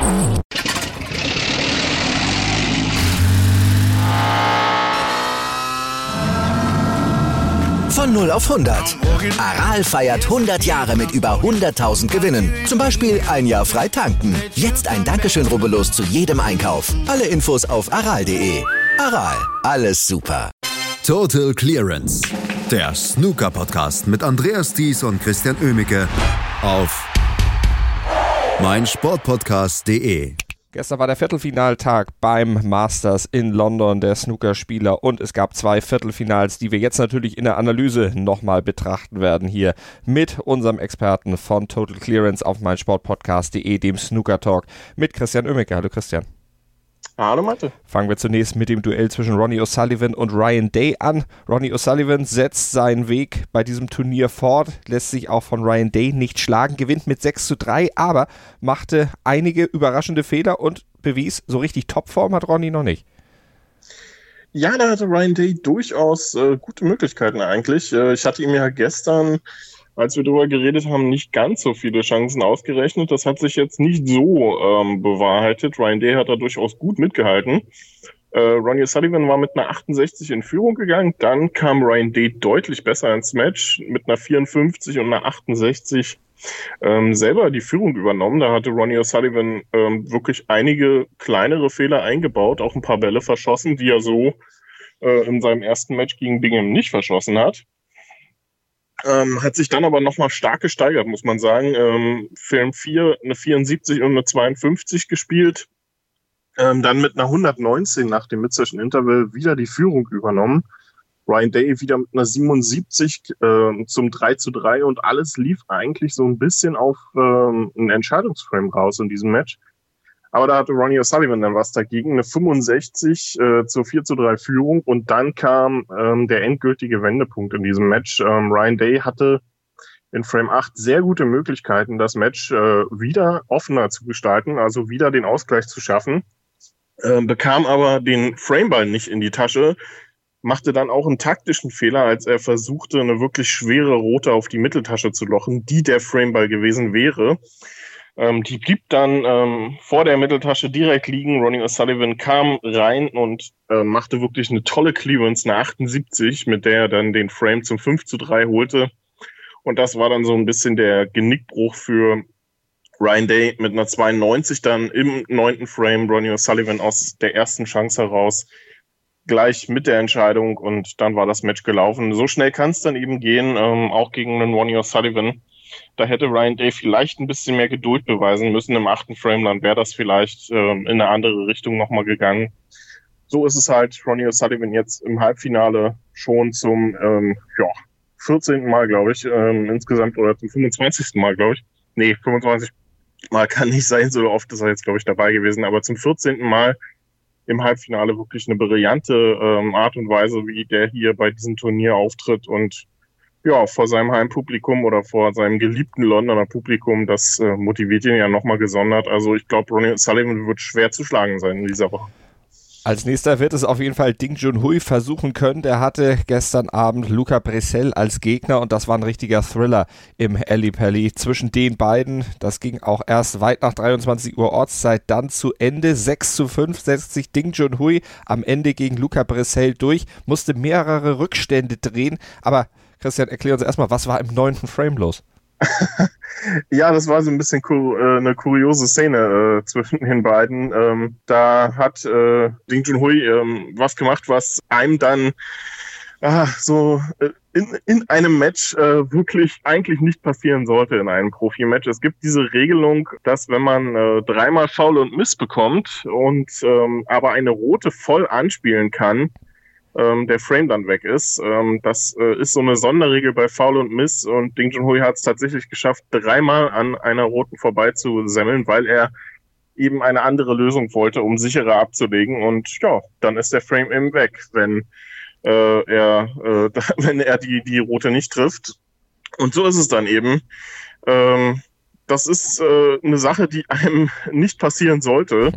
Von 0 auf 100. Aral feiert 100 Jahre mit über 100.000 Gewinnen. Zum Beispiel ein Jahr frei tanken. Jetzt ein Dankeschön, rubbellos zu jedem Einkauf. Alle Infos auf aral.de. Aral, alles super. Total Clearance. Der Snooker-Podcast mit Andreas Thies und Christian Oemicke auf meinsportpodcast.de. Gestern war der Viertelfinaltag beim Masters in London der Snookerspieler und es gab 2 Viertelfinals, die wir jetzt natürlich in der Analyse nochmal betrachten werden hier mit unserem Experten von Total Clearance auf meinsportpodcast.de, dem Snooker Talk mit Christian Oemicke. Hallo Christian. Hallo Mathe. Fangen wir zunächst mit dem Duell zwischen Ronnie O'Sullivan und Ryan Day an. Ronnie O'Sullivan setzt seinen Weg bei diesem Turnier fort, lässt sich auch von Ryan Day nicht schlagen, gewinnt mit 6:3, aber machte einige überraschende Fehler und bewies, so richtig Topform hat Ronnie noch nicht. Ja, da hatte Ryan Day durchaus gute Möglichkeiten eigentlich. Ich hatte ihm ja gestern, als wir darüber geredet haben, nicht ganz so viele Chancen ausgerechnet. Das hat sich jetzt nicht so bewahrheitet. Ryan Day hat da durchaus gut mitgehalten. Ronnie O'Sullivan war mit einer 68 in Führung gegangen. Dann kam Ryan Day deutlich besser ins Match mit einer 54 und einer 68 selber die Führung übernommen. Da hatte Ronnie O'Sullivan wirklich einige kleinere Fehler eingebaut, auch ein paar Bälle verschossen, die er so in seinem ersten Match gegen Bingham nicht verschossen hat. Hat sich dann aber nochmal stark gesteigert, muss man sagen. Film 4 eine 74 und eine 52 gespielt. Dann mit einer 119 nach dem Mid-Session Interval wieder die Führung übernommen. Ryan Day wieder mit einer 77 zum 3:3 und alles lief eigentlich so ein bisschen auf einen Entscheidungsframe raus in diesem Match. Aber da hatte Ronnie O'Sullivan dann was dagegen, eine 65 zur 4:3 Führung und dann kam der endgültige Wendepunkt in diesem Match. Ryan Day hatte in Frame 8 sehr gute Möglichkeiten, das Match wieder offener zu gestalten, also wieder den Ausgleich zu schaffen, bekam aber den Frameball nicht in die Tasche, machte dann auch einen taktischen Fehler, als er versuchte, eine wirklich schwere Rote auf die Mitteltasche zu lochen, die der Frameball gewesen wäre. Die blieb dann vor der Mitteltasche direkt liegen. Ronnie O'Sullivan kam rein und machte wirklich eine tolle Clearance, eine 78, mit der er dann den Frame zum 5:3 holte. Und das war dann so ein bisschen der Genickbruch für Ryan Day mit einer 92 dann im 9. Frame. Ronnie O'Sullivan aus der ersten Chance heraus gleich mit der Entscheidung und dann war das Match gelaufen. So schnell kann es dann eben gehen, auch gegen einen Ronnie O'Sullivan. Da hätte Ryan Day vielleicht ein bisschen mehr Geduld beweisen müssen im 8. Frame, dann wäre das vielleicht in eine andere Richtung nochmal gegangen. So ist es halt Ronnie O'Sullivan jetzt im Halbfinale schon zum 14. Mal, glaube ich, insgesamt oder zum 25. Mal, glaube ich. Nee, 25 Mal kann nicht sein, so oft ist er jetzt, glaube ich, dabei gewesen, aber zum 14. Mal im Halbfinale wirklich eine brillante Art und Weise, wie der hier bei diesem Turnier auftritt und ja, vor seinem Heimpublikum oder vor seinem geliebten Londoner Publikum, das motiviert ihn ja nochmal gesondert. Also ich glaube, Ronnie O'Sullivan wird schwer zu schlagen sein in dieser Woche. Als nächster wird es auf jeden Fall Ding Junhui versuchen können. Der hatte gestern Abend Luca Brecel als Gegner und das war ein richtiger Thriller im Ellipelli zwischen den beiden. Das ging auch erst weit nach 23 Uhr Ortszeit dann zu Ende. 6:5 setzt sich Ding Junhui am Ende gegen Luca Brecel durch, musste mehrere Rückstände drehen, aber Christian, erklär uns erstmal, was war im 9. Frame los? Ja, das war so ein bisschen eine kuriose Szene zwischen den beiden. Da hat Ding Junhui was gemacht, was einem dann in einem Match wirklich eigentlich nicht passieren sollte in einem Profi-Match. Es gibt diese Regelung, dass wenn man 3-mal Foul und Miss bekommt und aber eine rote voll anspielen kann, der Frame dann weg ist. Das ist so eine Sonderregel bei Foul und Miss und Ding Junhui hat es tatsächlich geschafft, 3-mal an einer roten vorbei zu semmeln, weil er eben eine andere Lösung wollte, um sicherer abzulegen und ja, dann ist der Frame eben weg, wenn er die rote nicht trifft. Und so ist es dann eben. Das ist eine Sache, die einem nicht passieren sollte.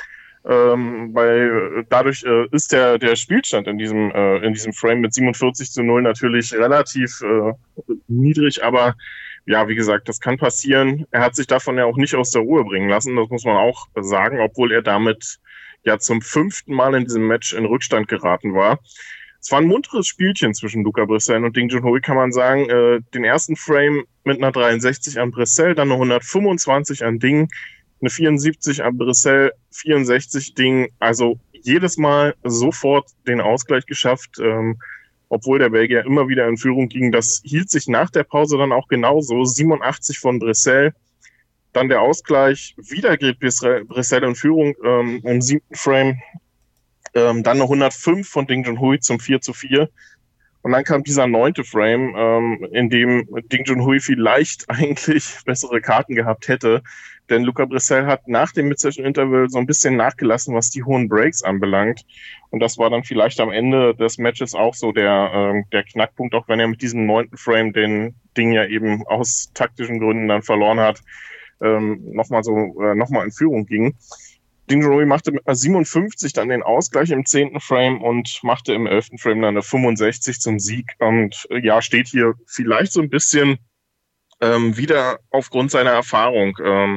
Weil dadurch ist der Spielstand in diesem Frame mit 47:0 natürlich relativ niedrig, aber ja, wie gesagt, das kann passieren. Er hat sich davon ja auch nicht aus der Ruhe bringen lassen, das muss man auch sagen, obwohl er damit ja zum 5. Mal in diesem Match in Rückstand geraten war. Es war ein munteres Spielchen zwischen Luca Brecel und Ding Junhui, kann man sagen. Den ersten Frame mit einer 63 an Brecel, dann eine 125 an Ding, eine 74 an Brecel, 64 Ding. Also jedes Mal sofort den Ausgleich geschafft, obwohl der Belgier immer wieder in Führung ging. Das hielt sich nach der Pause dann auch genauso. 87 von Brecel, dann der Ausgleich, wieder geht Brecel in Führung im 7. Frame. Dann eine 105 von Ding Junhui zum 4:4. Und dann kam dieser 9. Frame, in dem Ding Junhui vielleicht eigentlich bessere Karten gehabt hätte. Denn Luca Brecel hat nach dem Mid-Session-Interval so ein bisschen nachgelassen, was die hohen Breaks anbelangt. Und das war dann vielleicht am Ende des Matches auch so der Knackpunkt, auch wenn er mit diesem 9. Frame den Ding ja eben aus taktischen Gründen dann verloren hat, nochmal in Führung ging. Ding Junhui machte mit einer 57 dann den Ausgleich im 10. Frame und machte im 11. Frame dann eine 65 zum Sieg. Und ja, steht hier vielleicht so ein bisschen wieder aufgrund seiner Erfahrung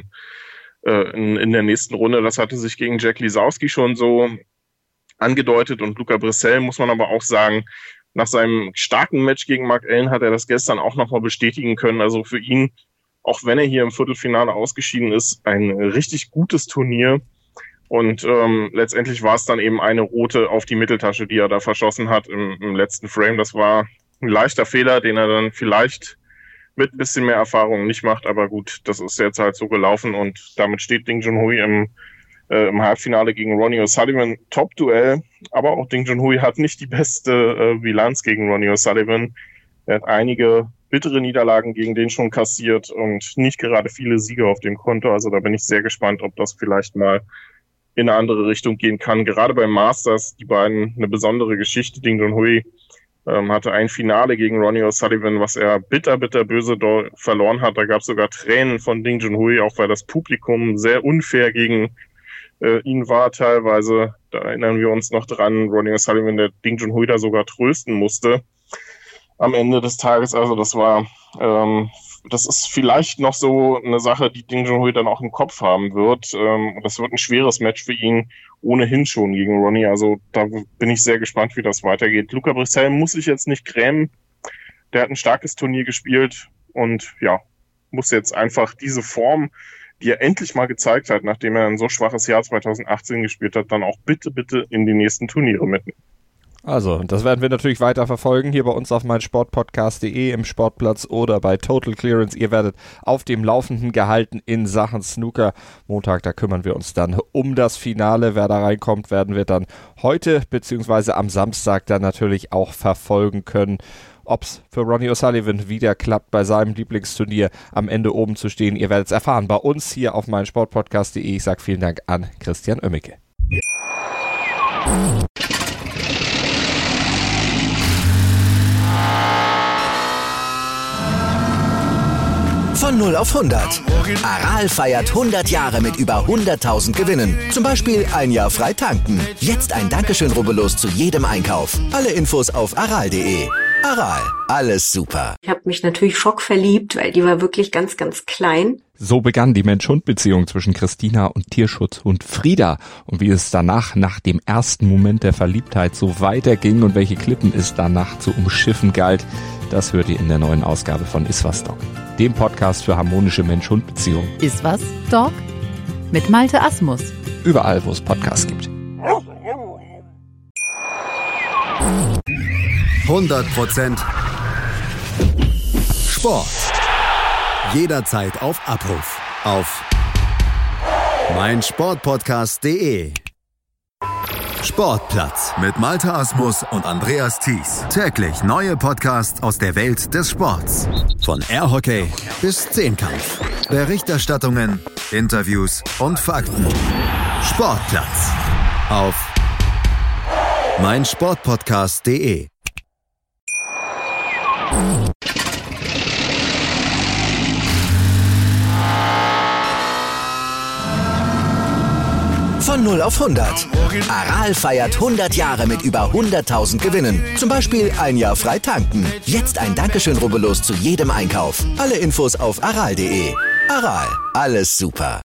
in der nächsten Runde. Das hatte sich gegen Jack Lisowski schon so angedeutet. Und Luca Brecel, muss man aber auch sagen, nach seinem starken Match gegen Mark Allen hat er das gestern auch nochmal bestätigen können. Also für ihn, auch wenn er hier im Viertelfinale ausgeschieden ist, ein richtig gutes Turnier. Und letztendlich war es dann eben eine rote auf die Mitteltasche, die er da verschossen hat im letzten Frame. Das war ein leichter Fehler, den er dann vielleicht mit ein bisschen mehr Erfahrung nicht macht. Aber gut, das ist jetzt halt so gelaufen und damit steht Ding Junhui im Halbfinale gegen Ronnie O'Sullivan. Top-Duell, aber auch Ding Junhui hat nicht die beste Bilanz gegen Ronnie O'Sullivan. Er hat einige bittere Niederlagen gegen den schon kassiert und nicht gerade viele Siege auf dem Konto. Also da bin ich sehr gespannt, ob das vielleicht mal in eine andere Richtung gehen kann. Gerade beim Masters, die beiden eine besondere Geschichte. Ding Junhui hatte ein Finale gegen Ronnie O'Sullivan, was er bitter böse verloren hat. Da gab es sogar Tränen von Ding Junhui, auch weil das Publikum sehr unfair gegen ihn war teilweise. Da erinnern wir uns noch dran, Ronnie O'Sullivan, der Ding Junhui da sogar trösten musste am Ende des Tages. Also das ist vielleicht noch so eine Sache, die Ding Junhui dann auch im Kopf haben wird. Das wird ein schweres Match für ihn, ohnehin schon gegen Ronnie. Also da bin ich sehr gespannt, wie das weitergeht. Luca Brecel muss sich jetzt nicht grämen. Der hat ein starkes Turnier gespielt und ja, muss jetzt einfach diese Form, die er endlich mal gezeigt hat, nachdem er ein so schwaches Jahr 2018 gespielt hat, dann auch bitte in die nächsten Turniere mitnehmen. Also, das werden wir natürlich weiter verfolgen, hier bei uns auf meinsportpodcast.de, im Sportplatz oder bei Total Clearance. Ihr werdet auf dem Laufenden gehalten in Sachen Snooker. Montag, da kümmern wir uns dann um das Finale. Wer da reinkommt, werden wir dann heute bzw. am Samstag dann natürlich auch verfolgen können. Ob es für Ronnie O'Sullivan wieder klappt, bei seinem Lieblingsturnier am Ende oben zu stehen. Ihr werdet es erfahren bei uns hier auf meinsportpodcast.de. Ich sage vielen Dank an Christian Oemmeke. Von 0 auf 100. Aral feiert 100 Jahre mit über 100.000 Gewinnen. Zum Beispiel ein Jahr frei tanken. Jetzt ein Dankeschön, rubbellos zu jedem Einkauf. Alle Infos auf aral.de. Aral, alles super. Ich habe mich natürlich schockverliebt, weil die war wirklich ganz, ganz klein. So begann die Mensch-Hund-Beziehung zwischen Christina und Tierschutzhund Frieda. Und wie es danach, nach dem ersten Moment der Verliebtheit, so weiterging und welche Klippen es danach zu umschiffen galt, das hört ihr in der neuen Ausgabe von Iswas Dog, dem Podcast für harmonische Mensch-Hund-Beziehungen. Iswas Dog mit Malte Asmus. Überall, wo es Podcasts gibt. 100% Sport. Jederzeit auf Abruf. Auf meinsportpodcast.de. Sportplatz mit Malte Asmus und Andreas Thies. Täglich neue Podcasts aus der Welt des Sports. Von Airhockey bis Zehnkampf. Berichterstattungen, Interviews und Fakten. Sportplatz auf meinsportpodcast.de. Von 0 auf 100. Aral feiert 100 Jahre mit über 100.000 Gewinnen. Zum Beispiel ein Jahr frei tanken. Jetzt ein Dankeschön, rubbellos zu jedem Einkauf. Alle Infos auf aral.de. Aral, alles super.